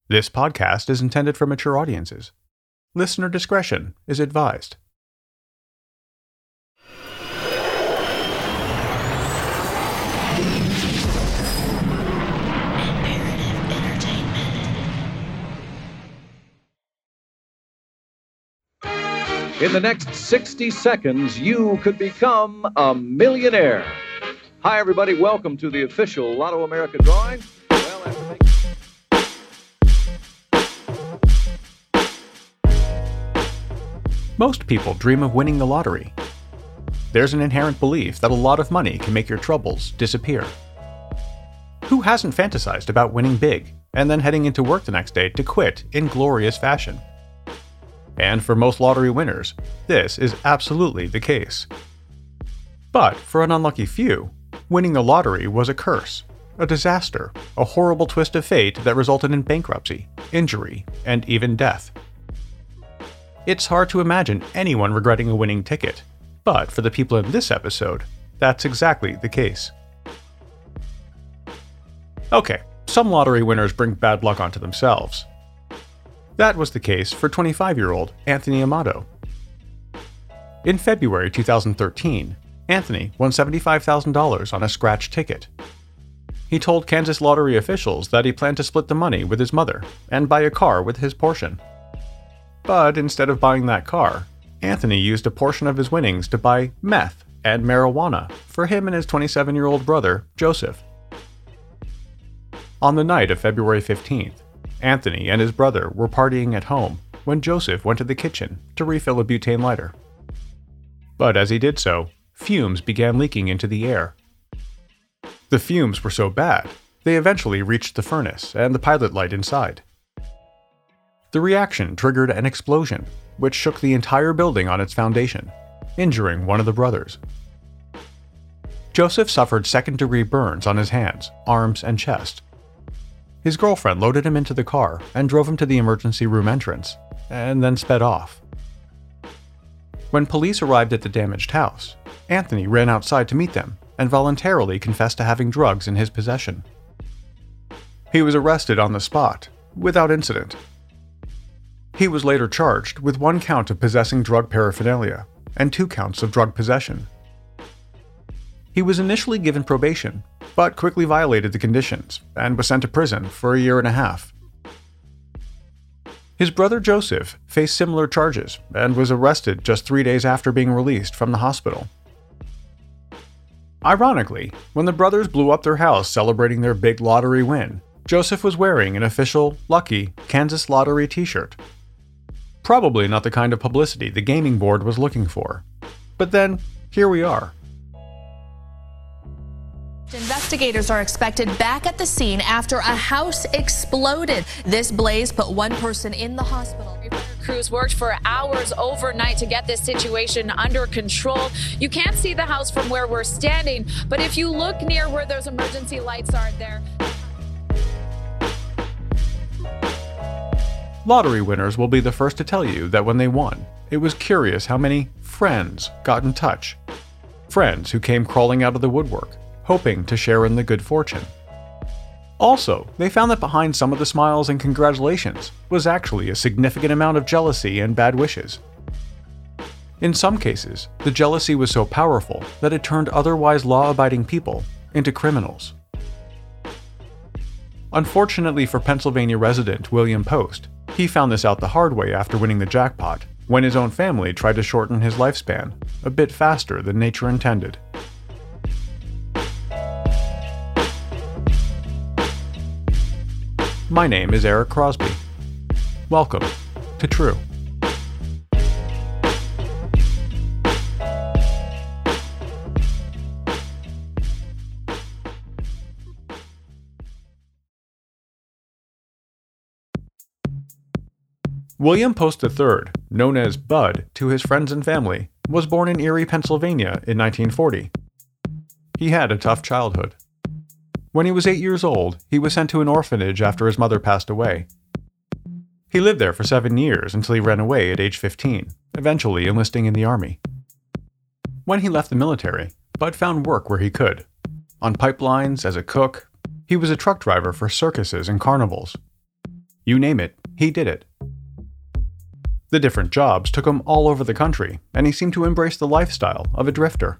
This podcast is intended for mature audiences. Listener discretion is advised. In the next 60 seconds, you could become a millionaire. Hi, everybody. Welcome to the official Lotto America drawing. Most people dream of winning the lottery. There's an inherent belief that a lot of money can make your troubles disappear. Who hasn't fantasized about winning big and then heading into work the next day to quit in glorious fashion? And for most lottery winners, this is absolutely the case. But for an unlucky few, winning the lottery was a curse, a disaster, a horrible twist of fate that resulted in bankruptcy, injury, and even death. It's hard to imagine anyone regretting a winning ticket, but for the people in this episode, that's exactly the case. Okay, some lottery winners bring bad luck onto themselves. That was the case for 25-year-old Anthony Amato. In February 2013, Anthony won $75,000 on a scratch ticket. He told Kansas lottery officials that he planned to split the money with his mother and buy a car with his portion. But instead of buying that car, Anthony used a portion of his winnings to buy meth and marijuana for him and his 27-year-old brother, Joseph. On the night of February 15th, Anthony and his brother were partying at home when Joseph went to the kitchen to refill a butane lighter. But as he did so, fumes began leaking into the air. The fumes were so bad, they eventually reached the furnace and the pilot light inside. The reaction triggered an explosion, which shook the entire building on its foundation, injuring one of the brothers. Joseph suffered second-degree burns on his hands, arms, and chest. His girlfriend loaded him into the car and drove him to the emergency room entrance, and then sped off. When police arrived at the damaged house, Anthony ran outside to meet them and voluntarily confessed to having drugs in his possession. He was arrested on the spot, without incident. He was later charged with 1 count of possessing drug paraphernalia and 2 counts of drug possession. He was initially given probation, but quickly violated the conditions and was sent to prison for 1.5 years. His brother Joseph faced similar charges and was arrested just 3 days after being released from the hospital. Ironically, when the brothers blew up their house celebrating their big lottery win, Joseph was wearing an official, lucky Kansas Lottery t-shirt. Probably not the kind of publicity the gaming board was looking for. But then, here we are. Investigators are expected back at the scene after a house exploded. This blaze put one person in the hospital. Crews worked for hours overnight to get this situation under control. You can't see the house from where we're standing, but if you look near where those emergency lights are there. Lottery winners will be the first to tell you that when they won, it was curious how many friends got in touch. Friends who came crawling out of the woodwork, hoping to share in the good fortune. Also, they found that behind some of the smiles and congratulations was actually a significant amount of jealousy and bad wishes. In some cases, the jealousy was so powerful that it turned otherwise law-abiding people into criminals. Unfortunately for Pennsylvania resident William Post, he found this out the hard way after winning the jackpot, when his own family tried to shorten his lifespan a bit faster than nature intended. My name is Eric Crosby. Welcome to True. William Post III, known as Bud to his friends and family, was born in Erie, Pennsylvania in 1940. He had a tough childhood. When he was 8 years old, he was sent to an orphanage after his mother passed away. He lived there for 7 years until he ran away at age 15, eventually enlisting in the army. When he left the military, Bud found work where he could. On pipelines, as a cook, he was a truck driver for circuses and carnivals. You name it, he did it. The different jobs took him all over the country, and he seemed to embrace the lifestyle of a drifter.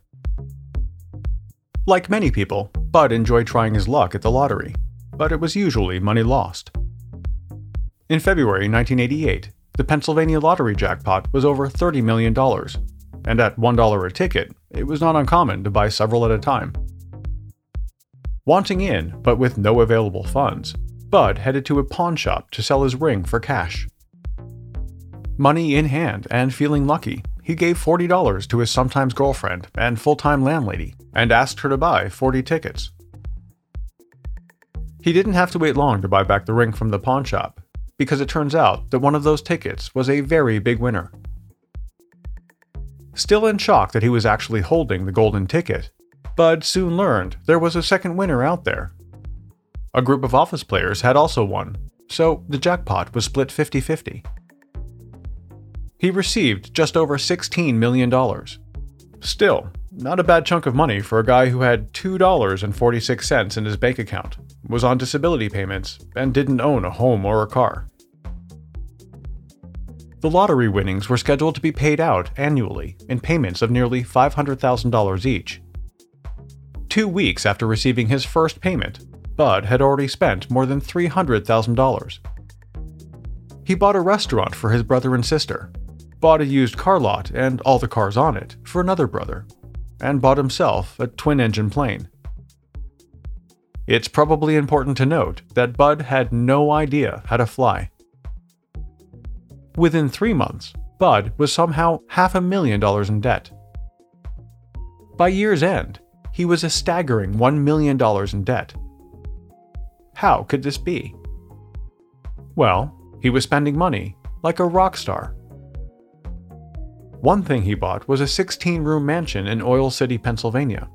Like many people, Bud enjoyed trying his luck at the lottery, but it was usually money lost. In February 1988, the Pennsylvania lottery jackpot was over $30 million, and at $1 a ticket, it was not uncommon to buy several at a time. Wanting in, but with no available funds, Bud headed to a pawn shop to sell his ring for cash. Money in hand and feeling lucky, he gave $40 to his sometimes girlfriend and full-time landlady and asked her to buy 40 tickets. He didn't have to wait long to buy back the ring from the pawn shop, because it turns out that one of those tickets was a very big winner. Still in shock that he was actually holding the golden ticket, Bud soon learned there was a second winner out there. A group of office players had also won, so the jackpot was split 50-50. He received just over $16 million. Still, not a bad chunk of money for a guy who had $2.46 in his bank account, was on disability payments, and didn't own a home or a car. The lottery winnings were scheduled to be paid out annually in payments of nearly $500,000 each. 2 weeks after receiving his first payment, Bud had already spent more than $300,000. He bought a restaurant for his brother and sister, bought a used car lot and all the cars on it for another brother, and bought himself a twin-engine plane. It's probably important to note that Bud had no idea how to fly. Within 3 months, Bud was somehow $500,000 in debt. By year's end, he was a staggering $1 million in debt. How could this be? Well, he was spending money like a rock star. One thing he bought was a 16-room mansion in Oil City, Pennsylvania.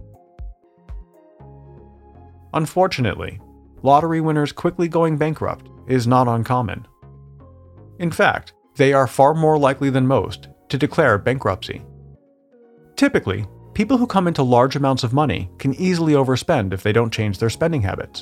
Unfortunately, lottery winners quickly going bankrupt is not uncommon. In fact, they are far more likely than most to declare bankruptcy. Typically, people who come into large amounts of money can easily overspend if they don't change their spending habits.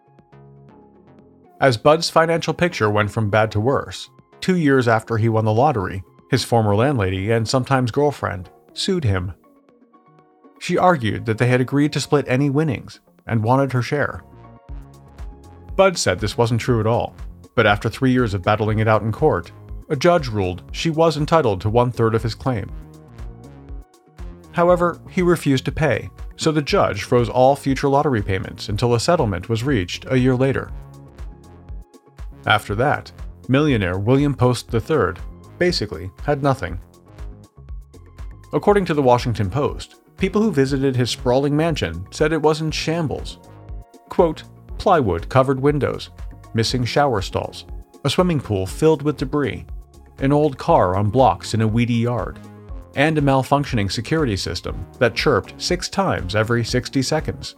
As Bud's financial picture went from bad to worse, 2 years after he won the lottery, his former landlady and sometimes girlfriend sued him. She argued that they had agreed to split any winnings and wanted her share. Bud said this wasn't true at all, but after 3 years of battling it out in court, a judge ruled she was entitled to 1/3 of his claim. However, he refused to pay, so the judge froze all future lottery payments until a settlement was reached a year later. After that, millionaire William Post III basically had nothing. According to the Washington Post, people who visited his sprawling mansion said it was in shambles. Quote, plywood-covered windows, missing shower stalls, a swimming pool filled with debris, an old car on blocks in a weedy yard, and a malfunctioning security system that chirped 6 times every 60 seconds.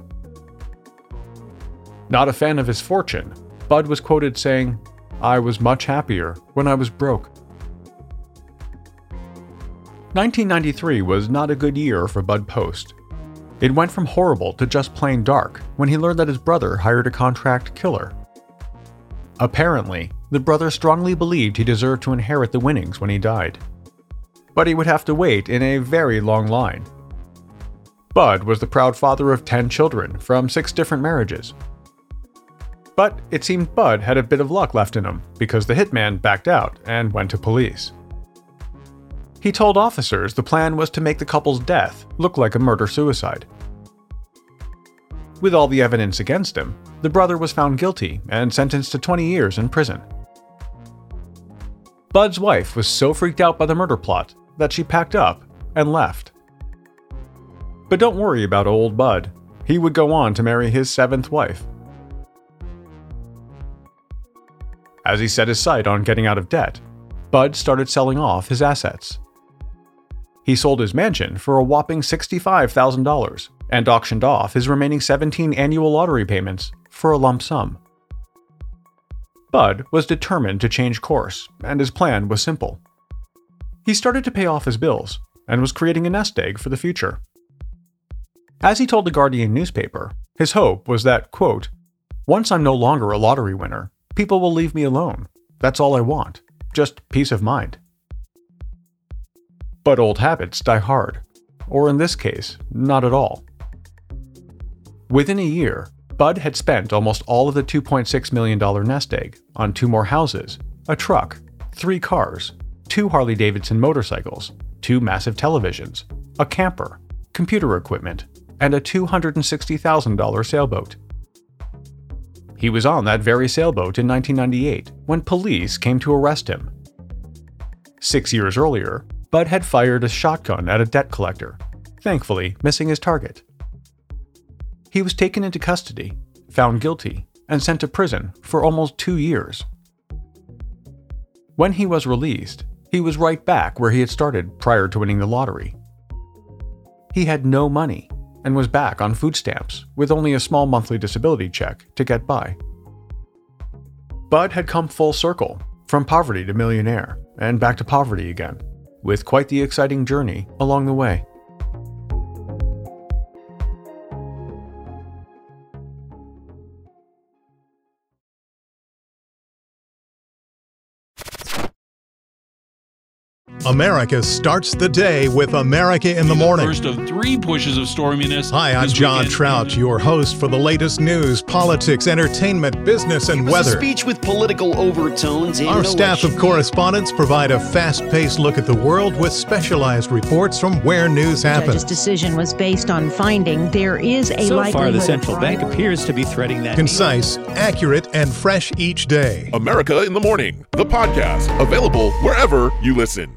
Not a fan of his fortune, Bud was quoted saying, "I was much happier when I was broke." 1993 was not a good year for Bud Post. It went from horrible to just plain dark when he learned that his brother hired a contract killer. Apparently, the brother strongly believed he deserved to inherit the winnings when he died. But he would have to wait in a very long line. Bud was the proud father of 10 children from 6 different marriages. But it seemed Bud had a bit of luck left in him because the hitman backed out and went to police. He told officers the plan was to make the couple's death look like a murder-suicide. With all the evidence against him, the brother was found guilty and sentenced to 20 years in prison. Bud's wife was so freaked out by the murder plot that she packed up and left. But don't worry about old Bud. He would go on to marry his 7th wife. As he set his sight on getting out of debt, Bud started selling off his assets. He sold his mansion for a whopping $65,000 and auctioned off his remaining 17 annual lottery payments for a lump sum. Bud was determined to change course, and his plan was simple. He started to pay off his bills and was creating a nest egg for the future. As he told the Guardian newspaper, his hope was that, quote, "Once I'm no longer a lottery winner, People will leave me alone. That's all I want. Just peace of mind. But old habits die hard. Or in this case, not at all. Within a year, Bud had spent almost all of the $2.6 million nest egg on 2 more houses, a truck, 3 cars, 2 Harley-Davidson motorcycles, 2 massive televisions, a camper, computer equipment, and a $260,000 sailboat. He was on that very sailboat in 1998 when police came to arrest him. 6 years earlier, Bud had fired a shotgun at a debt collector, thankfully missing his target. He was taken into custody, found guilty, and sent to prison for almost 2 years. When he was released, he was right back where he had started prior to winning the lottery. He had no money and was back on food stamps with only a small monthly disability check to get by. Bud had come full circle, from poverty to millionaire, and back to poverty again, with quite the exciting journey along the way. America starts the day with America in the Morning. First of 3 pushes of storminess. Hi, I'm John Trout, your host for the latest news, politics, entertainment, business, and weather. A speech with political overtones. Our staff of correspondents provide a fast-paced look at the world with specialized reports from where news happens. The judge's decision was based on finding there is a likelihood. So far, the central bank appears to be threading that. Concise, accurate, and fresh each day. America in the Morning, the podcast, available wherever you listen.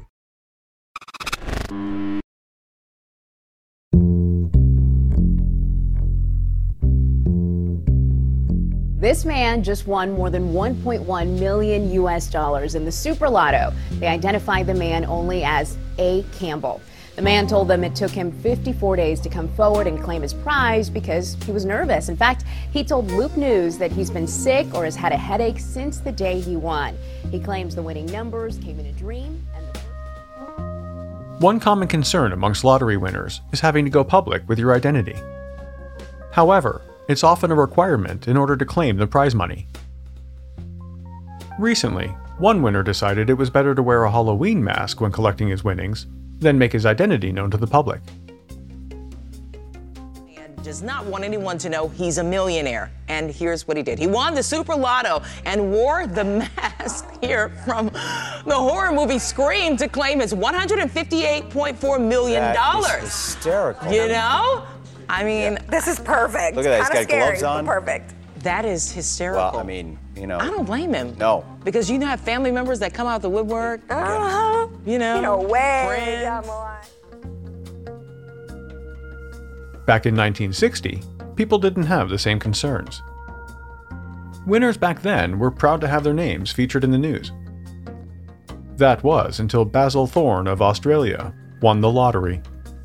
This man just won more than $1.1 million in the Super Lotto. They identified the man only as A. Campbell. The man told them it took him 54 days to come forward and claim his prize because he was nervous. In fact, he told Loop News that he's been sick or has had a headache since the day he won. He claims the winning numbers came in a dream. One common concern amongst lottery winners is having to go public with your identity. However, it's often a requirement in order to claim the prize money. Recently, one winner decided it was better to wear a Halloween mask when collecting his winnings than make his identity known to the public. And does not want anyone to know he's a millionaire. And here's what he did. He won the Super Lotto and wore the mask here from the horror movie Scream to claim his $158.4 million. That is hysterical. You know? I mean, this is perfect. Look at that, he's got scary, gloves on. Perfect. That is hysterical. Well, I mean, you know. I don't blame him. No. Because you know, have family members that come out the woodwork. You know, way down the line. Back in 1960, people didn't have the same concerns. Winners back then were proud to have their names featured in the news. That was until Basil Thorne of Australia won the lottery.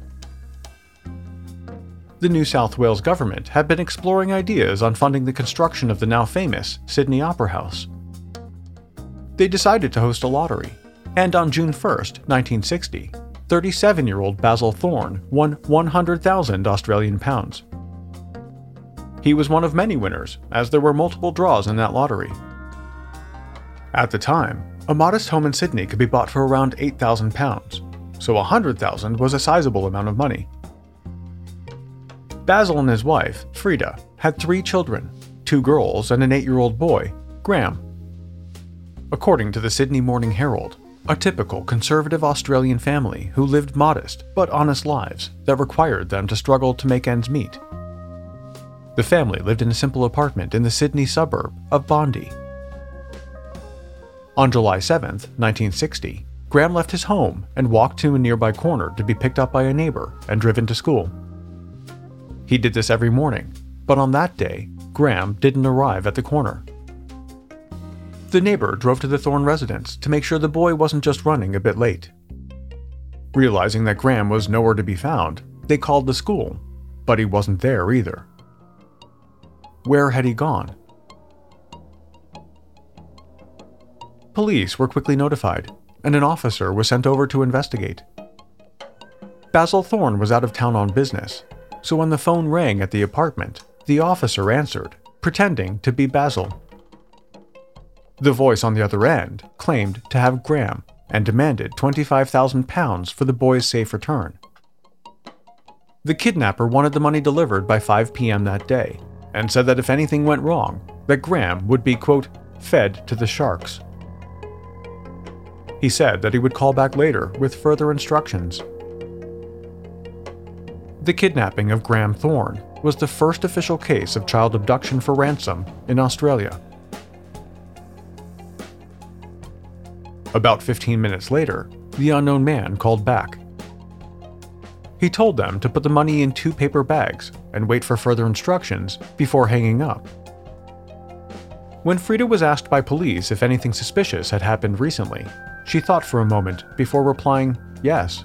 The New South Wales government had been exploring ideas on funding the construction of the now famous Sydney Opera House. They decided to host a lottery, and on June 1st, 1960, 37-year-old Basil Thorne won 100,000 Australian pounds. He was one of many winners, as there were multiple draws in that lottery. At the time, a modest home in Sydney could be bought for around £8,000, so 100,000 was a sizable amount of money. Basil and his wife, Frida, had 3 children, 2 girls and an 8-year-old boy, Graham. According to the Sydney Morning Herald, a typical conservative Australian family who lived modest but honest lives that required them to struggle to make ends meet. The family lived in a simple apartment in the Sydney suburb of Bondi. On July 7, 1960, Graham left his home and walked to a nearby corner to be picked up by a neighbor and driven to school. He did this every morning, but on that day, Graham didn't arrive at the corner. The neighbor drove to the Thorne residence to make sure the boy wasn't just running a bit late. Realizing that Graham was nowhere to be found, they called the school, but he wasn't there either. Where had he gone? Police were quickly notified, and an officer was sent over to investigate. Basil Thorne was out of town on business, so when the phone rang at the apartment, the officer answered, pretending to be Basil. The voice on the other end claimed to have Graham and demanded £25,000 for the boy's safe return. The kidnapper wanted the money delivered by 5 p.m. that day and said that if anything went wrong, that Graham would be, quote, fed to the sharks. He said that he would call back later with further instructions. The kidnapping of Graham Thorne was the first official case of child abduction for ransom in Australia. About 15 minutes later, the unknown man called back. He told them to put the money in 2 paper bags and wait for further instructions before hanging up. When Frida was asked by police if anything suspicious had happened recently, she thought for a moment before replying, yes.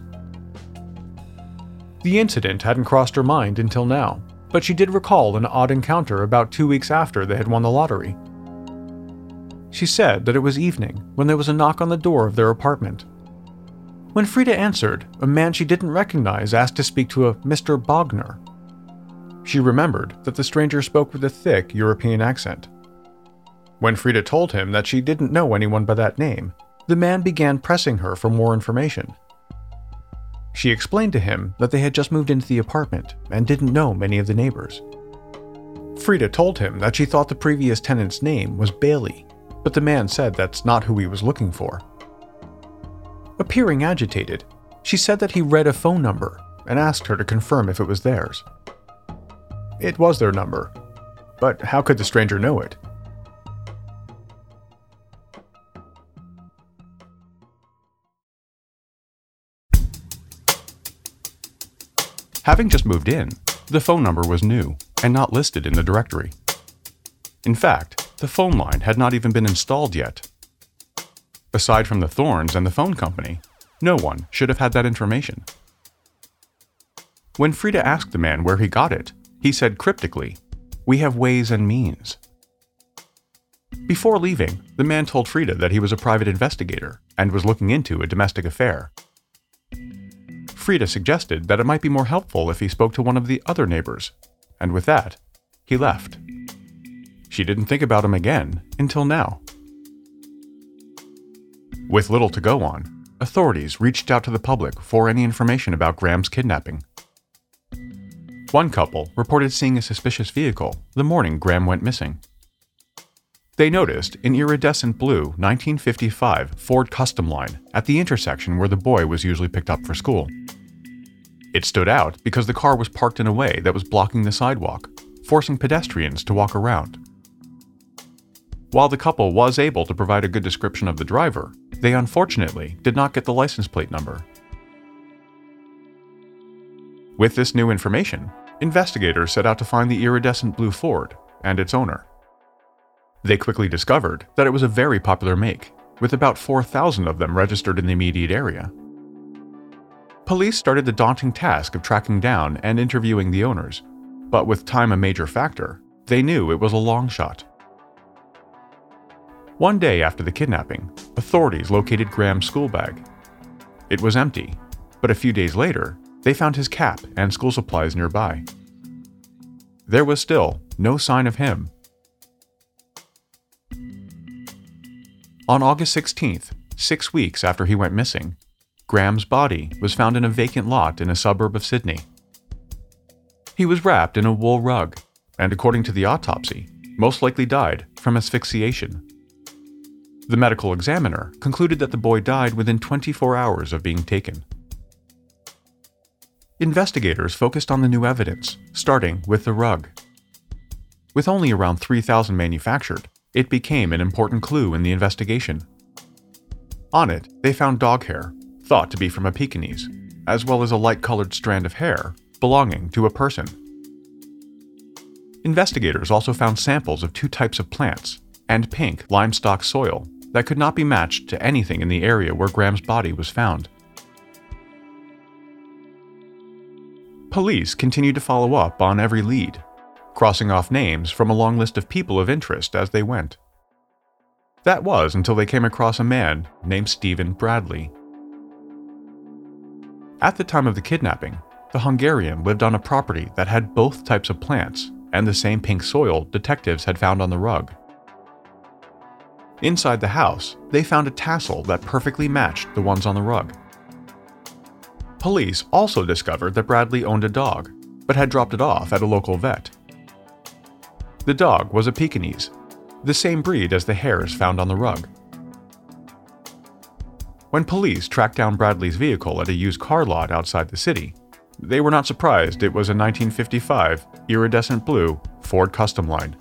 The incident hadn't crossed her mind until now, but she did recall an odd encounter about 2 weeks after they had won the lottery. She said that it was evening when there was a knock on the door of their apartment. When Frida answered, a man she didn't recognize asked to speak to a Mr. Bogner. She remembered that the stranger spoke with a thick European accent. When Frida told him that she didn't know anyone by that name, the man began pressing her for more information. She explained to him that they had just moved into the apartment and didn't know many of the neighbors. Frida told him that she thought the previous tenant's name was Bailey, but the man said that's not who he was looking for. Appearing agitated, she said that he read a phone number and asked her to confirm if it was theirs. It was their number, but how could the stranger know it? Having just moved in, the phone number was new and not listed in the directory. In fact, the phone line had not even been installed yet. Aside from the Thornes and the phone company, no one should have had that information. When Frida asked the man where he got it, he said cryptically, "We have ways and means." Before leaving, the man told Frida that he was a private investigator and was looking into a domestic affair. Frida suggested that it might be more helpful if he spoke to one of the other neighbors, and with that, he left. She didn't think about him again until now. With little to go on, authorities reached out to the public for any information about Graham's kidnapping. One couple reported seeing a suspicious vehicle the morning Graham went missing. They noticed an iridescent blue 1955 Ford Custom Line at the intersection where the boy was usually picked up for school. It stood out because the car was parked in a way that was blocking the sidewalk, forcing pedestrians to walk around. While the couple was able to provide a good description of the driver, they unfortunately did not get the license plate number. With this new information, investigators set out to find the iridescent blue Ford and its owner. They quickly discovered that it was a very popular make, with about 4,000 of them registered in the immediate area. Police started the daunting task of tracking down and interviewing the owners, but with time a major factor, they knew it was a long shot. One day after the kidnapping, authorities located Graham's school bag. It was empty, but a few days later, they found his cap and school supplies nearby. There was still no sign of him. On August 16th, 6 weeks after he went missing, Graham's body was found in a vacant lot in a suburb of Sydney. He was wrapped in a wool rug, and according to the autopsy, most likely died from asphyxiation. The medical examiner concluded that the boy died within 24 hours of being taken. Investigators focused on the new evidence, starting with the rug. With only around 3,000 manufactured, it became an important clue in the investigation. On it, they found dog hair, thought to be from a Pekingese, as well as a light-colored strand of hair belonging to a person. Investigators also found samples of 2 types of plants and pink limestock soil that could not be matched to anything in the area where Graham's body was found. Police continued to follow up on every lead, crossing off names from a long list of people of interest as they went. That was until they came across a man named Stephen Bradley. At the time of the kidnapping, the Hungarian lived on a property that had both types of plants and the same pink soil detectives had found on the rug. Inside the house, they found a tassel that perfectly matched the ones on the rug. Police also discovered that Bradley owned a dog, but had dropped it off at a local vet. The dog was a Pekingese, the same breed as the hairs found on the rug. When police tracked down Bradley's vehicle at a used car lot outside the city, they were not surprised it was a 1955 iridescent blue Ford Custom Line.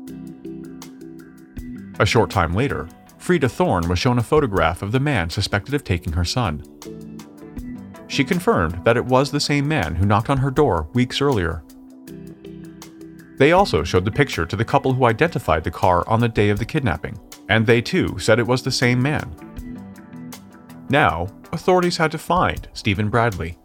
A short time later, Frida Thorne was shown a photograph of the man suspected of taking her son. She confirmed that it was the same man who knocked on her door weeks earlier. They also showed the picture to the couple who identified the car on the day of the kidnapping, and they too said it was the same man. Now, authorities had to find Stephen Bradley.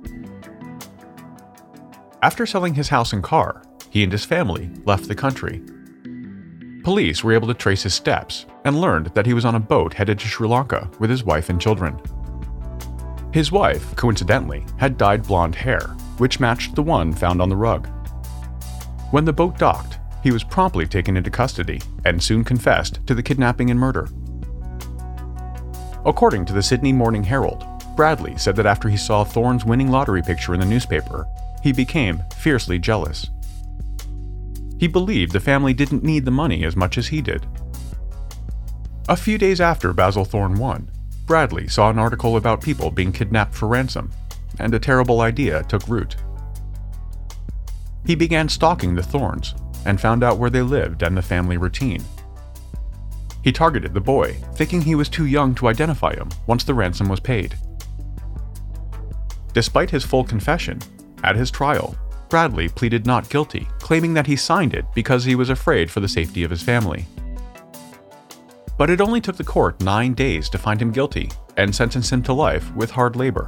After selling his house and car, he and his family left the country. Police were able to trace his steps and learned that he was on a boat headed to Sri Lanka with his wife and children. His wife, coincidentally, had dyed blonde hair, which matched the one found on the rug. When the boat docked, he was promptly taken into custody and soon confessed to the kidnapping and murder. According to the Sydney Morning Herald, Bradley said that after he saw Thorne's winning lottery picture in the newspaper, he became fiercely jealous. He believed the family didn't need the money as much as he did. A few days after Basil Thorne won, Bradley saw an article about people being kidnapped for ransom, and a terrible idea took root. He began stalking the Thornes and found out where they lived and the family routine. He targeted the boy, thinking he was too young to identify him once the ransom was paid. Despite his full confession, at his trial, Bradley pleaded not guilty, claiming that he signed it because he was afraid for the safety of his family. But it only took the court 9 days to find him guilty and sentence him to life with hard labor.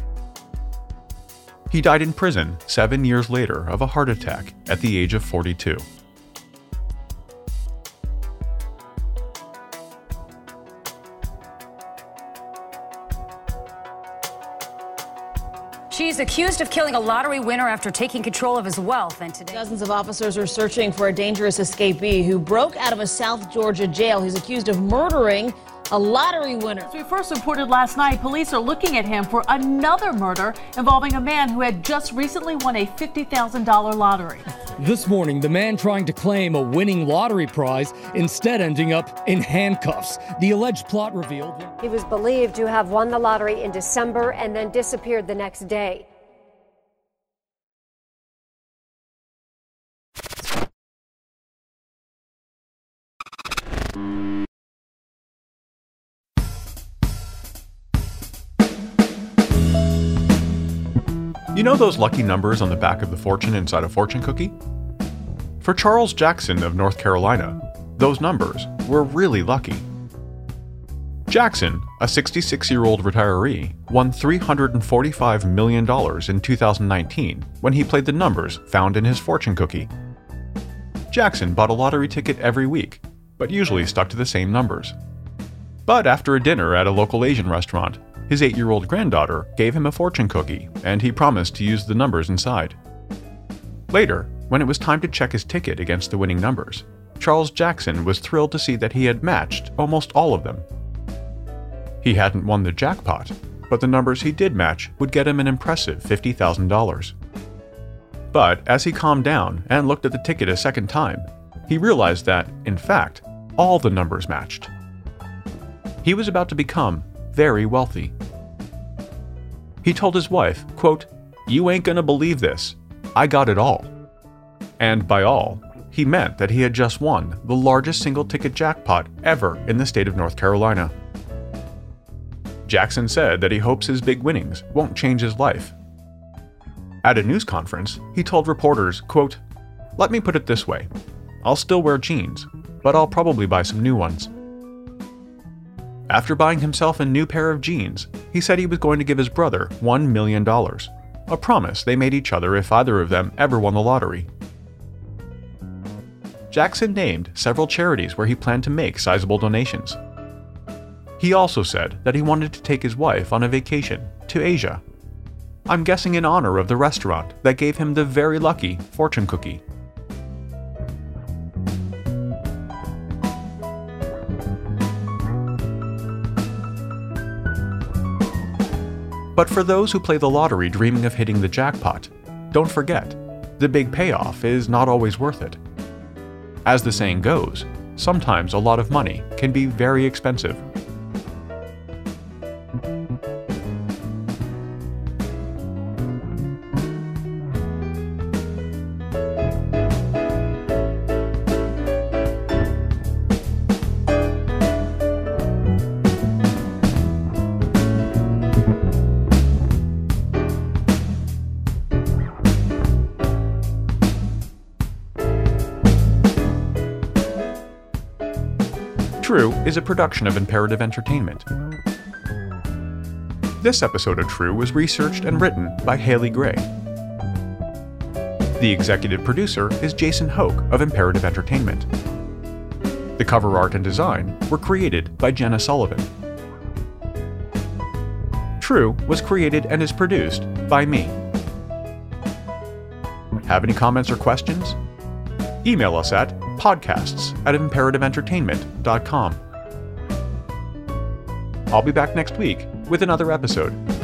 He died in prison 7 years later of a heart attack at the age of 42. She's accused of killing a lottery winner after taking control of his wealth, and today dozens of officers are searching for a dangerous escapee who broke out of a South Georgia jail. He's accused of murdering a lottery winner. As we first reported last night, police are looking at him for another murder involving a man who had just recently won a $50,000 lottery. This morning, the man trying to claim a winning lottery prize instead ending up in handcuffs. The alleged plot revealed he was believed to have won the lottery in December and then disappeared the next day. You know those lucky numbers on the back of the fortune inside a fortune cookie? For Charles Jackson of North Carolina, those numbers were really lucky. Jackson, a 66-year-old retiree, won $345 million in 2019 when he played the numbers found in his fortune cookie. Jackson bought a lottery ticket every week, but usually stuck to the same numbers. But after a dinner at a local Asian restaurant, his 8-year-old granddaughter gave him a fortune cookie, and he promised to use the numbers inside. Later, when it was time to check his ticket against the winning numbers, Charles Jackson was thrilled to see that he had matched almost all of them. He hadn't won the jackpot, but the numbers he did match would get him an impressive $50,000. But as he calmed down and looked at the ticket a second time, he realized that, in fact, all the numbers matched. He was about to become very wealthy. He told his wife, quote, "You ain't gonna believe this. I got it all." And by all, he meant that he had just won the largest single-ticket jackpot ever in the state of North Carolina. Jackson said that he hopes his big winnings won't change his life. At a news conference, he told reporters, quote, "Let me put it this way. I'll still wear jeans, but I'll probably buy some new ones." After buying himself a new pair of jeans, he said he was going to give his brother $1 million, a promise they made each other if either of them ever won the lottery. Jackson named several charities where he planned to make sizable donations. He also said that he wanted to take his wife on a vacation to Asia. I'm guessing in honor of the restaurant that gave him the very lucky fortune cookie. But for those who play the lottery dreaming of hitting the jackpot, don't forget, the big payoff is not always worth it. As the saying goes, sometimes a lot of money can be very expensive. True is a production of Imperative Entertainment. This episode of True was researched and written by Haley Gray. The executive producer is Jason Hoke of Imperative Entertainment. The cover art and design were created by Jenna Sullivan. True was created and is produced by me. Have any comments or questions? Email us at podcasts@imperativeentertainment.com. I'll be back next week with another episode.